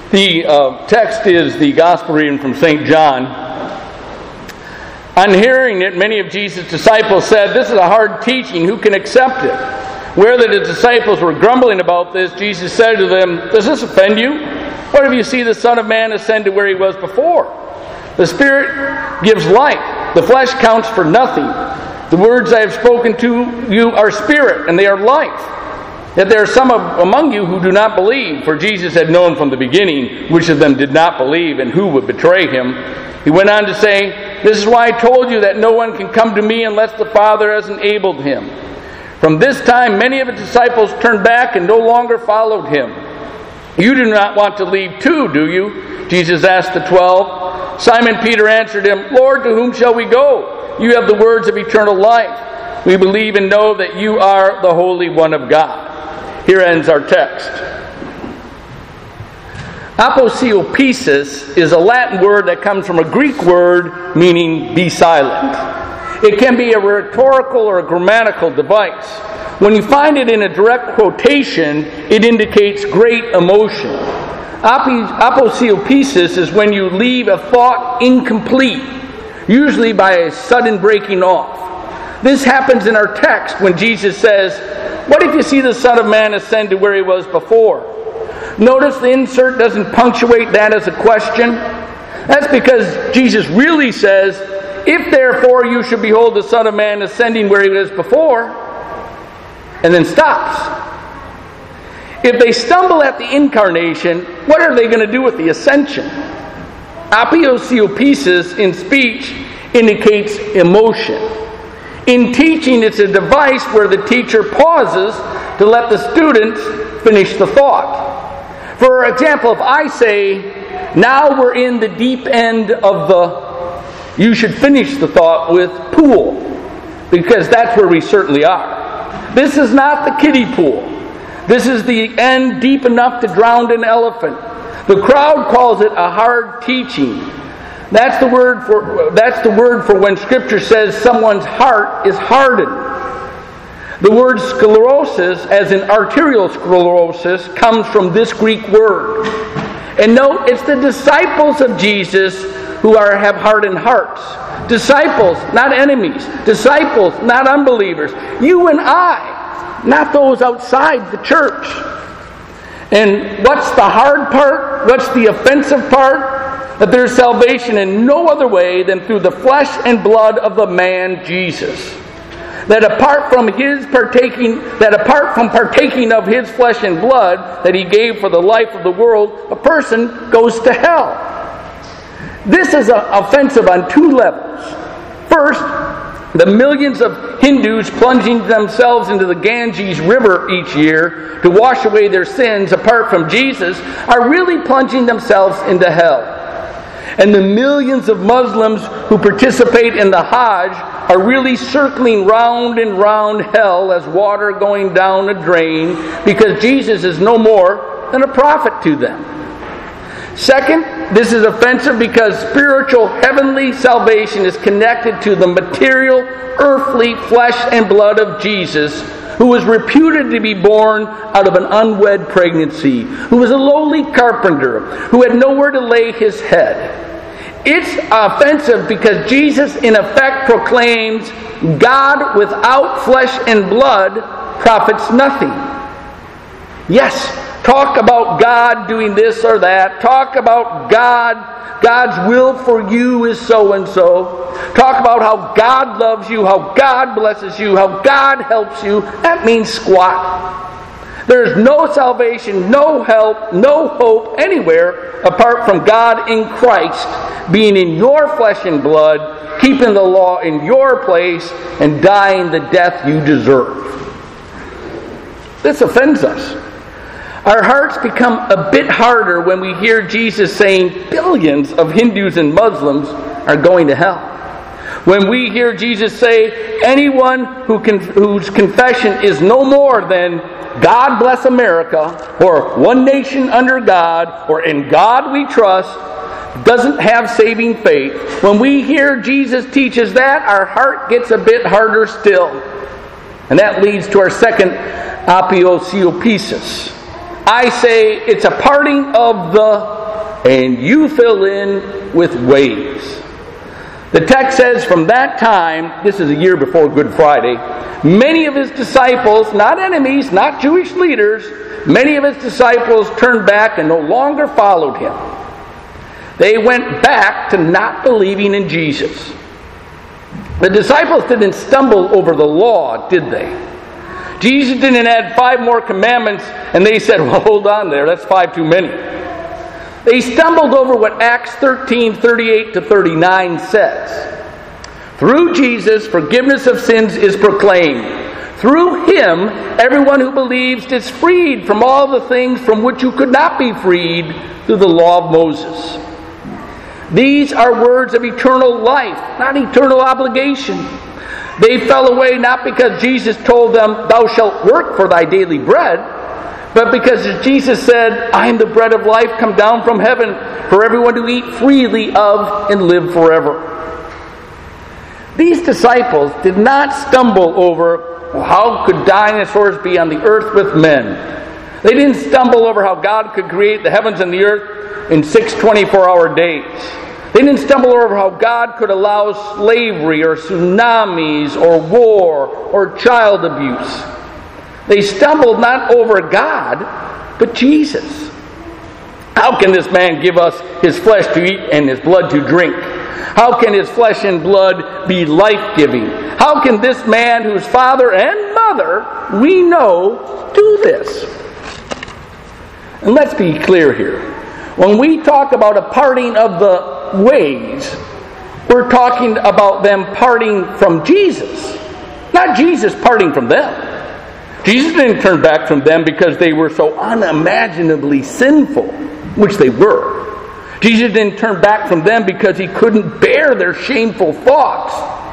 The text is the Gospel reading from St. John. On hearing it, many of Jesus' disciples said, "This is a hard teaching. Who can accept it?" Where the disciples were grumbling about this, Jesus said to them, "Does this offend you? What if you see the Son of Man ascend to where he was before? The Spirit gives life. The flesh counts for nothing. The words I have spoken to you are spirit, and they are life. Yet there are some among you who do not believe." For Jesus had known from the beginning which of them did not believe and who would betray him. He went on to say, "This is why I told you that no one can come to me unless the Father has enabled him." From this time, many of his disciples turned back and no longer followed him. "You do not want to leave too, do you?" Jesus asked the 12. Simon Peter answered him, "Lord, to whom shall we go? You have the words of eternal life. We believe and know that you are the Holy One of God." Here ends our text. Aposiopesis is a Latin word that comes from a Greek word meaning be silent. It can be a rhetorical or a grammatical device. When you find it in a direct quotation, it indicates great emotion. Aposiopesis is when you leave a thought incomplete, usually by a sudden breaking off. This happens in our text when Jesus says, "What if you see the Son of Man ascend to where he was before?" Notice the insert doesn't punctuate that as a question. That's because Jesus really says, "If therefore you should behold the Son of Man ascending where he was before," and then stops. If they stumble at the incarnation, what are they going to do with the ascension? Aposiopesis in speech indicates emotion. In teaching, it's a device where the teacher pauses to let the students finish the thought. For example, if I say, "Now we're in the deep end of the," you should finish the thought with "pool," because that's where we certainly are. This is not the kiddie pool. This is the end deep enough to drown an elephant. The crowd calls it a hard teaching. That's the word for when Scripture says someone's heart is hardened. The word sclerosis, as in arterial sclerosis, comes from this Greek word. And note, it's the disciples of Jesus who have hardened hearts. Disciples, not enemies. Disciples, not unbelievers. You and I, not those outside the church. And what's the hard part? What's the offensive part? That there's salvation in no other way than through the flesh and blood of the man Jesus. That apart from partaking of his flesh and blood that he gave for the life of the world, a person goes to hell. This is offensive on two levels. First, the millions of Hindus plunging themselves into the Ganges River each year to wash away their sins apart from Jesus are really plunging themselves into hell. And the millions of Muslims who participate in the Hajj are really circling round and round hell as water going down a drain because Jesus is no more than a prophet to them. Second, this is offensive because spiritual heavenly salvation is connected to the material, earthly flesh and blood of Jesus, who was reputed to be born out of an unwed pregnancy, who was a lowly carpenter, who had nowhere to lay his head. It's offensive because Jesus in effect proclaims God without flesh and blood profits nothing. Yes, talk about God doing this or that. Talk about God's will for you is so and so. Talk about how God loves you, how God blesses you, how God helps you. That means squat. There's no salvation, no help, no hope anywhere apart from God in Christ being in your flesh and blood, keeping the law in your place, and dying the death you deserve. This offends us. Our hearts become a bit harder when we hear Jesus saying billions of Hindus and Muslims are going to hell. When we hear Jesus say anyone whose confession is no more than "God bless America," or "one nation under God," or "in God we trust," doesn't have saving faith. When we hear Jesus teaches that, our heart gets a bit harder still. And that leads to our second aposiopesis. I say it's a parting of the and you fill in with ways. The text says from that time, this is a year before Good Friday, many of his disciples, not enemies, not Jewish leaders, many of his disciples turned back and no longer followed him. They went back to not believing in Jesus. The disciples didn't stumble over the law, did they? Jesus didn't add 5 more commandments and they said, well, hold on there, that's 5 too many. They stumbled over what Acts 13:38-39 says. Through Jesus, forgiveness of sins is proclaimed. Through him, everyone who believes is freed from all the things from which you could not be freed through the law of Moses. These are words of eternal life, not eternal obligation. They fell away not because Jesus told them, thou shalt work for thy daily bread, but because Jesus said, I am the bread of life come down from heaven for everyone to eat freely of and live forever. These disciples did not stumble over, well, how could dinosaurs be on the earth with men? They didn't stumble over how God could create the heavens and the earth in 6 24-hour days. They didn't stumble over how God could allow slavery or tsunamis or war or child abuse. They stumbled not over God, but Jesus. How can this man give us his flesh to eat and his blood to drink? How can his flesh and blood be life-giving? How can this man whose father and mother we know do this? And let's be clear here. When we talk about a parting of the ways, we're talking about them parting from Jesus, not Jesus parting from them. Jesus didn't turn back from them because they were so unimaginably sinful, which they were. Jesus didn't turn back from them because he couldn't bear their shameful thoughts.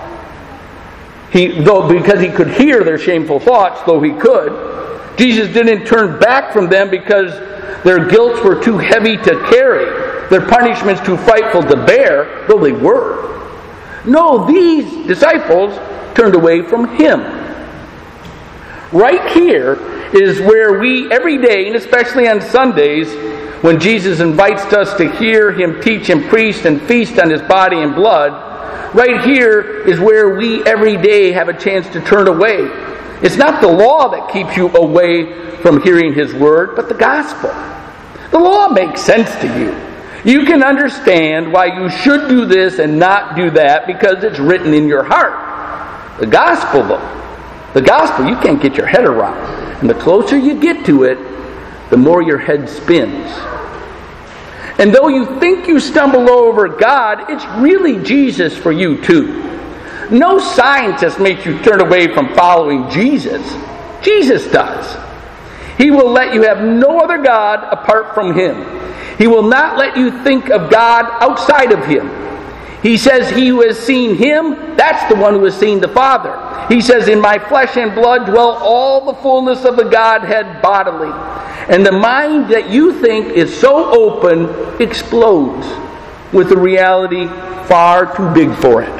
Because he could hear their shameful thoughts, though he could. Jesus didn't turn back from them because their guilts were too heavy to carry, their punishments too frightful to bear, though they were. No, these disciples turned away from him. Right here is where we, every day, and especially on Sundays, when Jesus invites us to hear him teach and preach and feast on his body and blood, right here is where we every day have a chance to turn away. It's not the law that keeps you away from hearing his word, but the gospel. The law makes sense to you. You can understand why you should do this and not do that because it's written in your heart. The gospel, though, the gospel you can't get your head around. And the closer you get to it, the more your head spins. And though you think you stumble over God, it's really Jesus for you too. No scientist makes you turn away from following Jesus. Jesus does. He will let you have no other God apart from him. He will not let you think of God outside of him. He says he who has seen him, that's the one who has seen the Father. He says, in my flesh and blood dwell all the fullness of the Godhead bodily. And the mind that you think is so open explodes with a reality far too big for it.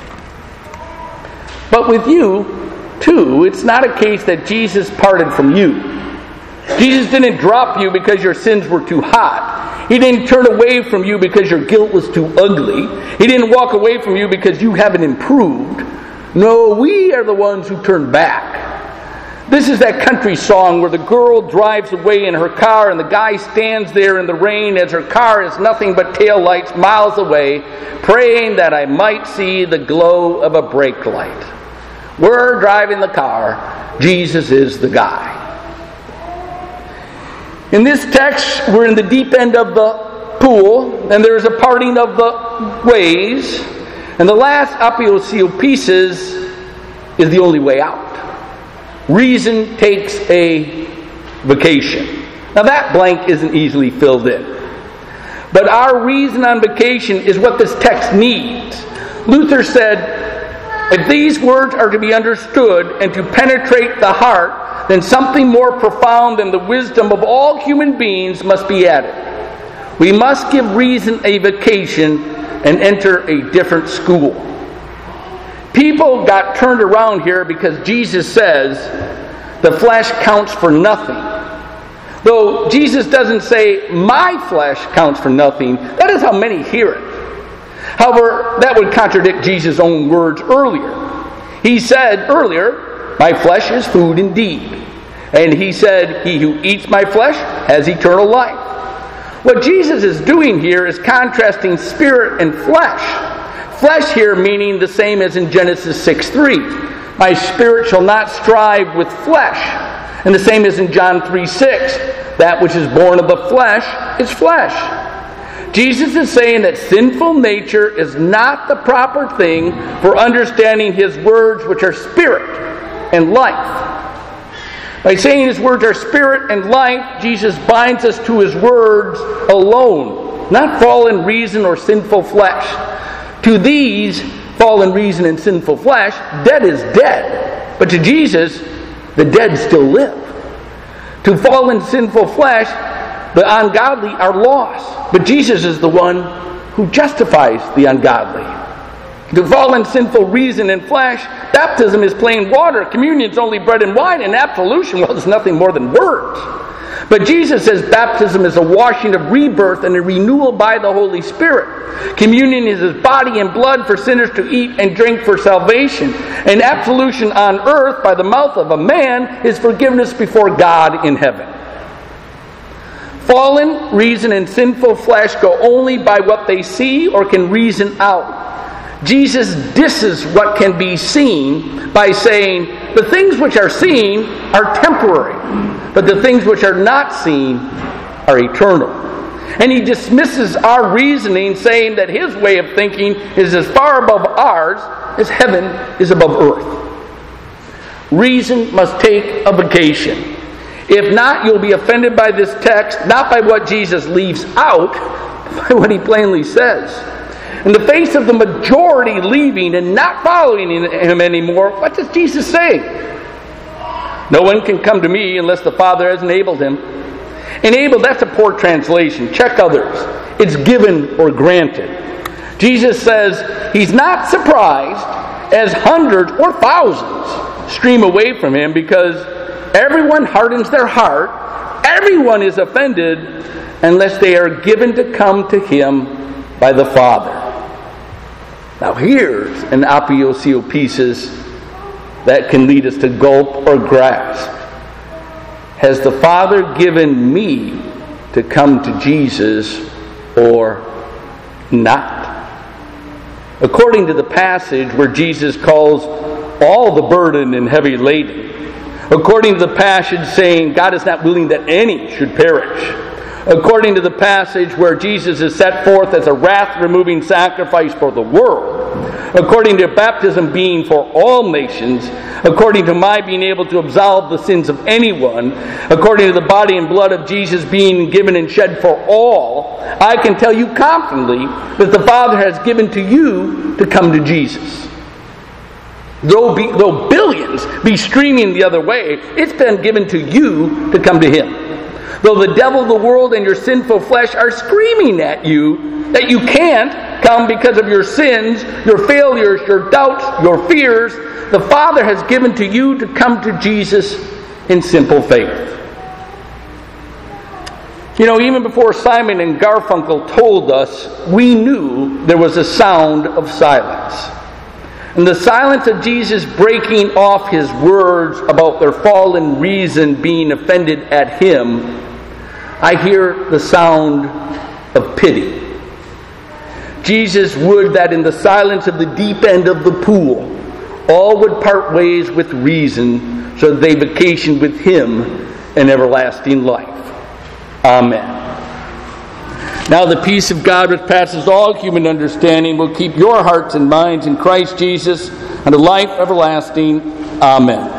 But with you, too, it's not a case that Jesus parted from you. Jesus didn't drop you because your sins were too hot. He didn't turn away from you because your guilt was too ugly. He didn't walk away from you because you haven't improved. No, we are the ones who turn back. This is that country song where the girl drives away in her car and the guy stands there in the rain as her car is nothing but taillights miles away, praying that I might see the glow of a brake light. We're driving the car. Jesus is the guy. In this text, we're in the deep end of the pool, and there's a parting of the ways, and the last apostille pieces is the only way out. Reason takes a vacation. Now that blank isn't easily filled in. But our reason on vacation is what this text needs. Luther said, if these words are to be understood and to penetrate the heart, then something more profound than the wisdom of all human beings must be added. We must give reason a vacation and enter a different school. People got turned around here because Jesus says the flesh counts for nothing. Though Jesus doesn't say, my flesh counts for nothing, that is how many hear it. However, that would contradict Jesus' own words earlier. He said earlier, my flesh is food indeed. And he said, he who eats my flesh has eternal life. What Jesus is doing here is contrasting spirit and flesh. Flesh here meaning the same as in Genesis 6:3. My spirit shall not strive with flesh. And the same as in John 3:6. That which is born of the flesh is flesh. Jesus is saying that sinful nature is not the proper thing for understanding His words, which are spirit and life. By saying His words are spirit and life, Jesus binds us to His words alone, not fallen reason or sinful flesh. To these, fallen reason and sinful flesh, dead is dead. But to Jesus, the dead still live. To fallen sinful flesh, the ungodly are lost. But Jesus is the one who justifies the ungodly. To fallen sinful reason and flesh, baptism is plain water, communion is only bread and wine, and absolution, well, it's nothing more than words. But Jesus says baptism is a washing of rebirth and a renewal by the Holy Spirit. Communion is His body and blood for sinners to eat and drink for salvation. And absolution on earth by the mouth of a man is forgiveness before God in heaven. Fallen reason and sinful flesh go only by what they see or can reason out. Jesus disses what can be seen by saying, the things which are seen are temporary, but the things which are not seen are eternal. And He dismisses our reasoning, saying that His way of thinking is as far above ours as heaven is above earth. Reason must take a vacation. If not, you'll be offended by this text, not by what Jesus leaves out, but by what He plainly says. In the face of the majority leaving and not following Him anymore, what does Jesus say? No one can come to me unless the Father has enabled him. Enabled, that's a poor translation. Check others. It's given or granted. Jesus says He's not surprised as hundreds or thousands stream away from Him because everyone hardens their heart. Everyone is offended unless they are given to come to Him by the Father. Now here's an aposiopesis that can lead us to gulp or grasp. Has the Father given me to come to Jesus or not? According to the passage where Jesus calls all the burden and heavy laden, according to the passage saying God is not willing that any should perish, according to the passage where Jesus is set forth as a wrath-removing sacrifice for the world, according to baptism being for all nations, according to my being able to absolve the sins of anyone, according to the body and blood of Jesus being given and shed for all, I can tell you confidently that the Father has given to you to come to Jesus. Though billions be streaming the other way, it's been given to you to come to Him. Though the devil, the world, and your sinful flesh are screaming at you that you can't come because of your sins, your failures, your doubts, your fears, the Father has given to you to come to Jesus in simple faith. You know, even before Simon and Garfunkel told us, we knew there was a sound of silence. And the silence of Jesus breaking off His words about their fallen reason being offended at Him, I hear the sound of pity. Jesus would that in the silence of the deep end of the pool, all would part ways with reason so that they vacation with Him in everlasting life. Amen. Now the peace of God which passes all human understanding will keep your hearts and minds in Christ Jesus unto life everlasting. Amen.